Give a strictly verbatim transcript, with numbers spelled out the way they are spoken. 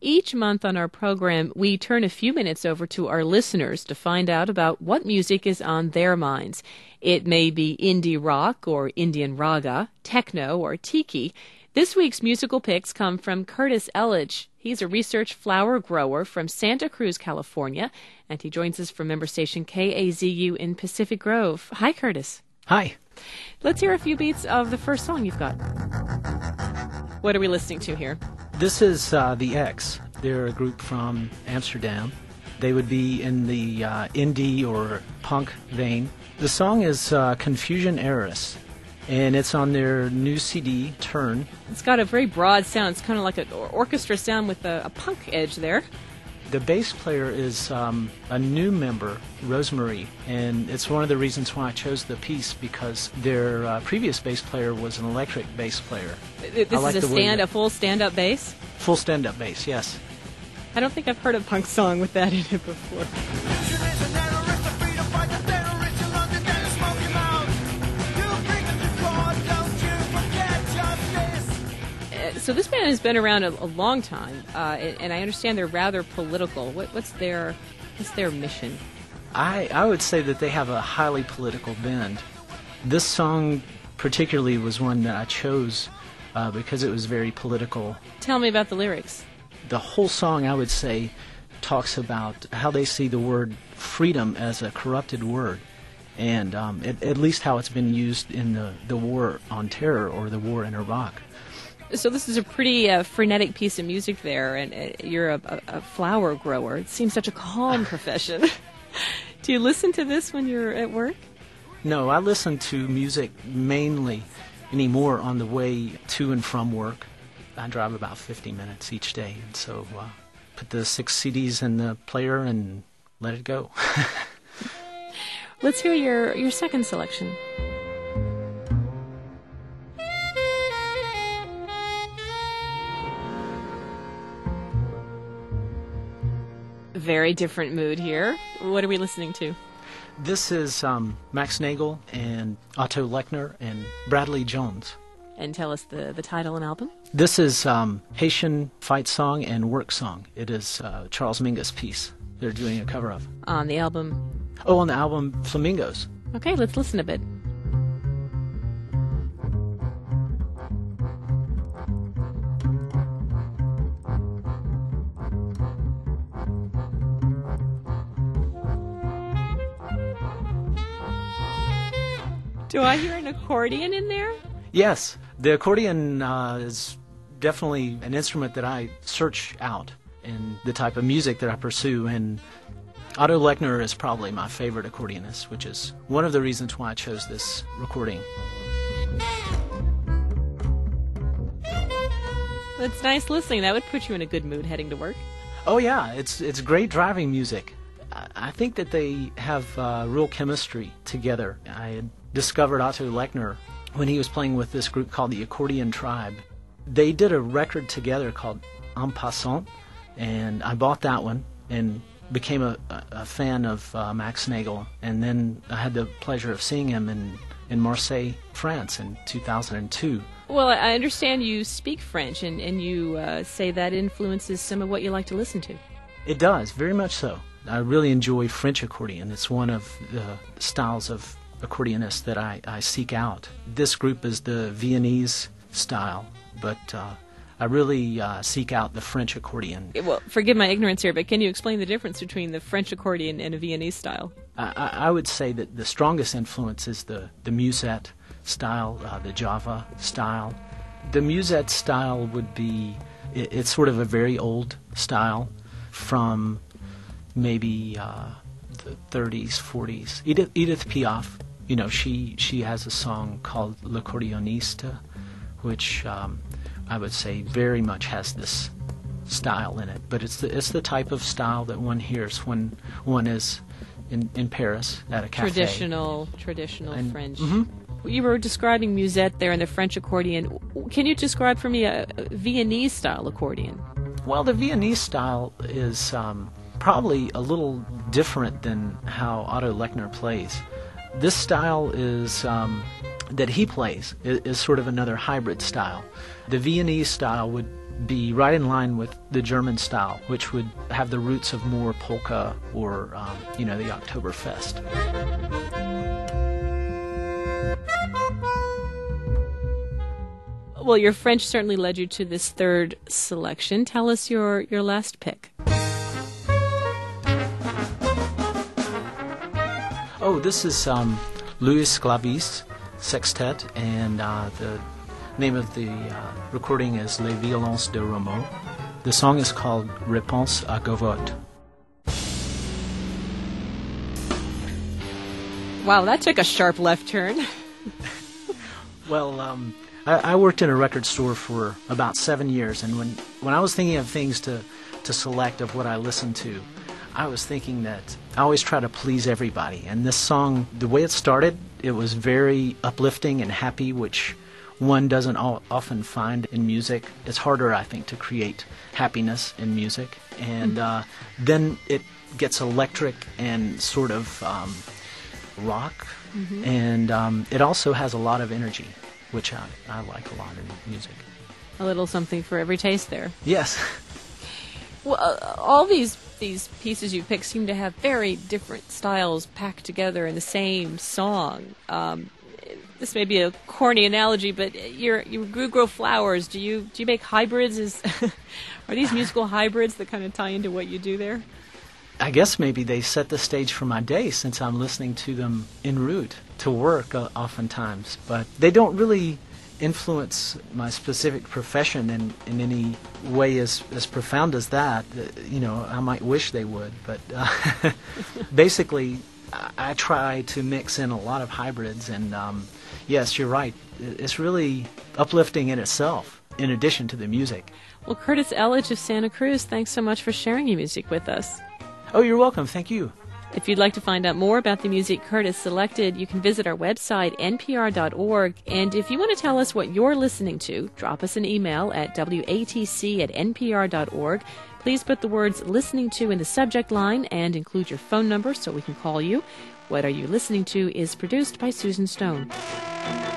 Each month on our program, we turn a few minutes over to our listeners to find out about what music is on their minds. It may be indie rock or Indian raga, techno or tiki. This week's musical picks come from Curtis Elledge. He's a research flower grower from Santa Cruz, California, and he joins us from member station K A Z U in Pacific Grove. Hi, Curtis. Hi. Let's hear a few beats of the first song you've got. What are we listening to here? This is uh, The X. They're a group from Amsterdam. They would be in the uh, indie or punk vein. The song is uh, Confusion Eris, and it's on their new C D, Turn. It's got a very broad sound. It's kind of like an orchestra sound with a, a punk edge there. The bass player is um, a new member, Rosemary, and it's one of the reasons why I chose the piece, because their uh, previous bass player was an electric bass player. This like is a the way stand, that- a full stand-up bass? Full stand-up bass, yes. I don't think I've heard a punk song with that in it before. So this band has been around a, a long time, uh, and, and I understand they're rather political. What, what's their what's their mission? I, I would say that they have a highly political bend. This song particularly was one that I chose uh, because it was very political. Tell me about the lyrics. The whole song, I would say, talks about how they see the word freedom as a corrupted word, and um, at, at least how it's been used in the, the war on terror or the war in Iraq. So this is a pretty uh, frenetic piece of music there, and uh, you're a, a, a flower grower. It seems such a calm profession. Do you listen to this when you're at work? No, I listen to music mainly anymore on the way to and from work. I drive about fifty minutes each day, and so uh, put the six C Ds in the player and let it go. Let's hear your, your second selection. Very different mood here. What are we listening to? This is um, Max Nagel and Otto Lechner and Bradley Jones. And tell us the, the title and album. This is um, Haitian fight song and work song. It is uh, Charles Mingus piece they're doing a cover of. On the album? Oh, on the album Flamingos. Okay, let's listen a bit. Do I hear an accordion in there? Yes, the accordion uh, is definitely an instrument that I search out in the type of music that I pursue, and Otto Lechner is probably my favorite accordionist, which is one of the reasons why I chose this recording. That's nice listening. That would put you in a good mood heading to work. Oh yeah, it's it's great driving music. I, I think that they have uh, real chemistry together. I had discovered Otto Lechner when he was playing with this group called the Accordion Tribe. They did a record together called En Passant, and I bought that one and became a, a fan of uh, Max Nagel. And then I had the pleasure of seeing him in, in Marseille, France in two thousand two. Well, I understand you speak French, and, and you uh, say that influences some of what you like to listen to. It does, very much so. I really enjoy French accordion. It's one of the styles of accordionists that I, I seek out. This group is the Viennese style, but uh, I really uh, seek out the French accordion. Well, forgive my ignorance here, but can you explain the difference between the French accordion and a Viennese style? I, I would say that the strongest influence is the, the musette style, uh, the Java style. The musette style would be, it, it's sort of a very old style from maybe uh, the thirties, forties. Edith, Edith Piaf, you know, she, she has a song called L'Accordioniste, which um, I would say very much has this style in it. But it's the, it's the type of style that one hears when one is in, in Paris at a cafe. Traditional, traditional And- French. mhm. You were describing musette there and the French accordion. Can you describe for me a, a Viennese style accordion? Well, the Viennese style is um, probably a little different than how Otto Lechner plays. This style is um, that he plays is, is sort of another hybrid style. The Viennese style would be right in line with the German style, which would have the roots of more polka or, um, you know, the Oktoberfest. Well, your French certainly led you to this third selection. Tell us your, your last pick. Oh, this is um, Louis Sclavis Sextet, and uh, the name of the uh, recording is Les Violences de Rameau. The song is called Réponse à Gavotte. Wow, that took a sharp left turn. Well, um, I, I worked in a record store for about seven years, and when, when I was thinking of things to, to select of what I listened to, I was thinking that I always try to please everybody. And this song, the way it started, it was very uplifting and happy, which one doesn't all, often find in music. It's harder, I think, to create happiness in music. And uh, then it gets electric and sort of um, rock. Mm-hmm. And um, it also has a lot of energy, which I, I like a lot in music. A little something for every taste there. Yes. Well, uh, all these these pieces you pick seem to have very different styles packed together in the same song. Um, this may be a corny analogy, but you're, you grow flowers. Do you do you make hybrids? Is are these musical hybrids that kind of tie into what you do there? I guess maybe they set the stage for my day, since I'm listening to them en route to work uh, oftentimes. But they don't really influence my specific profession in, in any way as, as profound as that. Uh, you know, I might wish they would. But uh, basically, I, I try to mix in a lot of hybrids. And um, yes, you're right. It's really uplifting in itself, in addition to the music. Well, Curtis Elledge of Santa Cruz, thanks so much for sharing your music with us. Oh, you're welcome. Thank you. If you'd like to find out more about the music Curtis selected, you can visit our website, N P R dot org. And if you want to tell us what you're listening to, drop us an email at W A T C at N P R dot org. Please put the words listening to in the subject line and include your phone number so we can call you. What Are You Listening To is produced by Susan Stone.